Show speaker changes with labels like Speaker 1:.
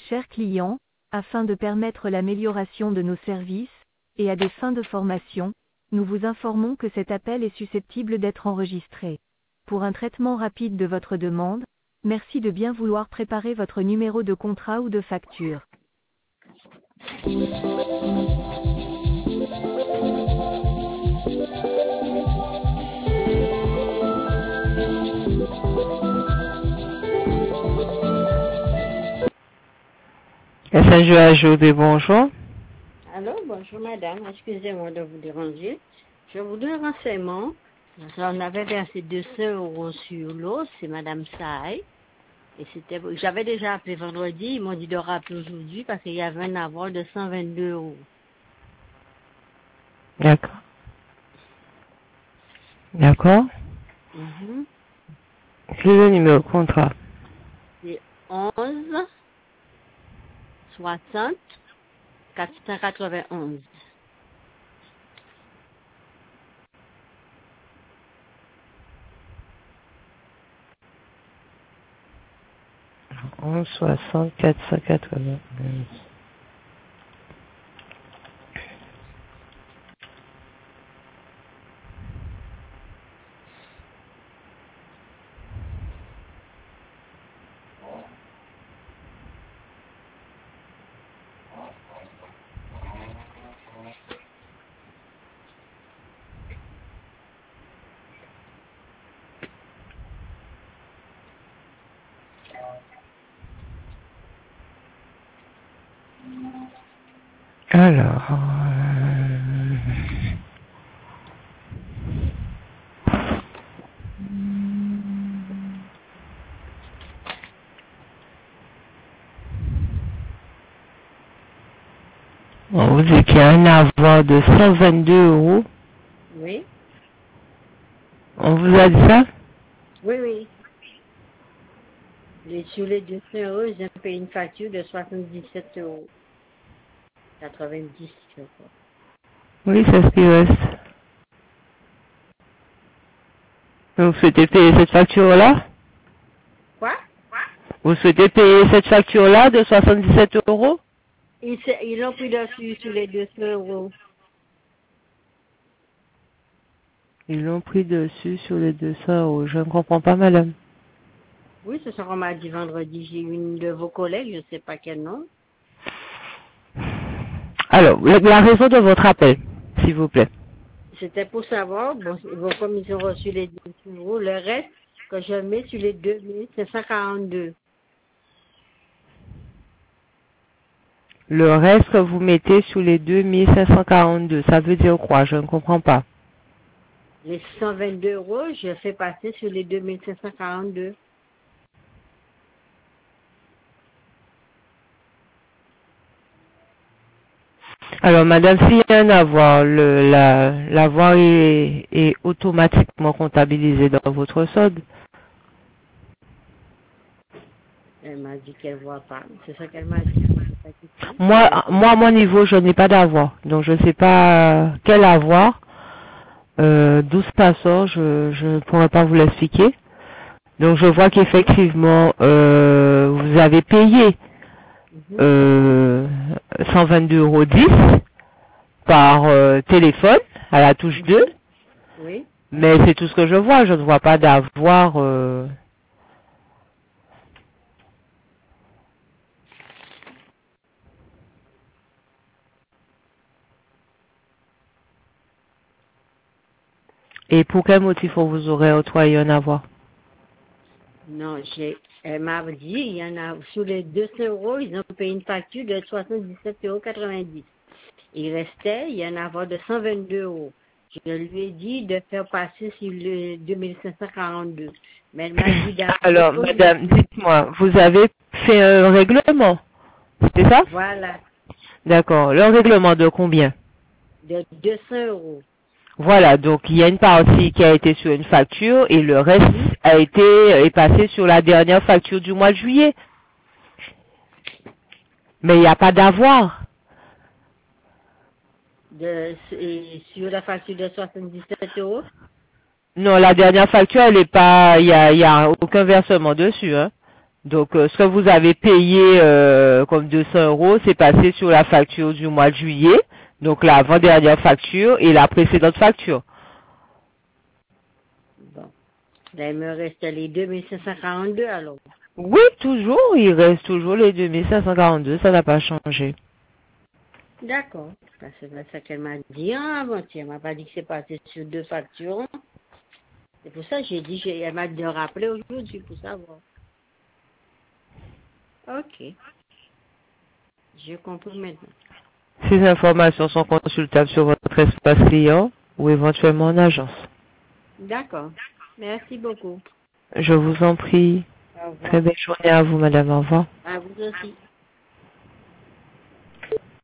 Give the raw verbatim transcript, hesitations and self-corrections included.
Speaker 1: chers clients, afin de permettre l'amélioration de nos services, et à des fins de formation, nous vous informons que cet appel est susceptible d'être enregistré. Pour un traitement rapide de votre demande, merci de bien vouloir préparer votre numéro de contrat ou de facture.
Speaker 2: S N J A J O D, bonjour.
Speaker 3: Allô, bonjour madame, excusez-moi de vous déranger. Je voudrais un renseignement. On avait versé deux cents euros sur l'eau, c'est madame Saï. Et c'était, j'avais déjà appelé vendredi, ils m'ont dit de rappeler aujourd'hui parce qu'il y avait un avoir de cent vingt-deux euros.
Speaker 2: D'accord. D'accord.
Speaker 3: Mm-hmm.
Speaker 2: Quel est le numéro de contrat?
Speaker 3: C'est onze soixante quatre cent quatre-vingt-onze.
Speaker 2: onze soixante quatre cent quatre-vingt-onze. Alors, euh... on vous dit qu'il y a un avoir de cent vingt-deux euros.
Speaker 3: Oui.
Speaker 2: On vous a dit ça?
Speaker 3: Oui, oui. Et sur les deux cents euros, j'ai payé une facture de soixante-dix-sept euros. quatre-vingt-dix, je crois.
Speaker 2: Oui, c'est ce qui reste. Vous souhaitez payer cette facture-là?
Speaker 3: Quoi?
Speaker 2: Vous souhaitez payer cette facture-là de soixante-dix-sept euros?
Speaker 3: Ils, ils l'ont pris dessus sur les deux cents euros.
Speaker 2: Ils l'ont pris dessus sur les deux cents euros. Je ne comprends pas, madame.
Speaker 3: Oui, c'est ce qu'on m'a dit vendredi. J'ai eu une de vos collègues, je ne sais pas quel nom.
Speaker 2: Alors, la, la raison de votre appel, s'il vous plaît.
Speaker 3: C'était pour savoir, bon, bon, comme ils ont reçu les deux cents euros, le reste que je mets sur les deux mille cinq cent quarante-deux.
Speaker 2: Le reste que vous mettez sur les deux mille cinq cent quarante-deux, ça veut dire quoi? Je ne comprends pas.
Speaker 3: Les cent vingt-deux euros, je fais passer sur les deux mille cinq cent quarante-deux.
Speaker 2: Alors, madame, s'il y a un avoir, le, la, l'avoir est, est automatiquement comptabilisé dans votre solde.
Speaker 3: Elle m'a dit qu'elle ne voit pas. C'est ça qu'elle m'a dit.
Speaker 2: Moi, moi, à mon niveau, je n'ai pas d'avoir. Donc, je ne sais pas quel avoir. Euh, d'où ça sort, je je ne pourrais pas vous l'expliquer. Donc, je vois qu'effectivement, euh, vous avez payé euh, cent vingt-deux euros dix par euh, téléphone à la touche deux.
Speaker 3: Oui.
Speaker 2: Mais c'est tout ce que je vois. Je ne vois pas d'avoir... Euh... Et pour quel motif on vous aurait octroyé un avoir?
Speaker 3: Non, j'ai, elle m'a dit, il y en a, sur les deux cents euros, ils ont payé une facture de soixante-dix-sept euros quatre-vingt-dix. Il restait, il y en a avoir de cent vingt-deux euros. Je lui ai dit de faire passer sur le deux mille cinq cent quarante-deux. Mais elle m'a dit d'avoir...
Speaker 2: Alors, madame, dites-moi, vous avez fait un règlement, c'est ça?
Speaker 3: Voilà.
Speaker 2: D'accord. Le règlement de combien?
Speaker 3: De deux cents euros.
Speaker 2: Voilà, donc il y a une partie qui a été sur une facture et le reste a été est passé sur la dernière facture du mois de juillet. Mais il n'y a pas d'avoir.
Speaker 3: De, et sur la facture de soixante-dix-sept euros?
Speaker 2: Non, la dernière facture, elle est pas, il y a, il y a aucun versement dessus, hein. Donc, euh, ce que vous avez payé euh, comme deux cents euros, c'est passé sur la facture du mois de juillet, donc l'avant-dernière facture et la précédente facture.
Speaker 3: Bon. Là, il me reste les deux mille cinq cent quarante-deux alors.
Speaker 2: Oui, toujours, il reste toujours les deux mille cinq cent quarante-deux, ça n'a pas changé.
Speaker 3: D'accord. Parce que c'est ça qu'elle m'a dit hein, avant-hier. Elle m'a pas dit que c'est passé sur deux factures. C'est pour ça que j'ai dit, j'ai- elle m'a dit de rappeler aujourd'hui pour savoir. Ok. Je comprends maintenant.
Speaker 2: Ces informations sont consultables sur votre espace client ou éventuellement en agence.
Speaker 3: D'accord. Merci beaucoup.
Speaker 2: Je vous en prie.
Speaker 3: Au
Speaker 2: Très
Speaker 3: revoir.
Speaker 2: belle journée à vous, madame. Au revoir.
Speaker 3: À vous aussi.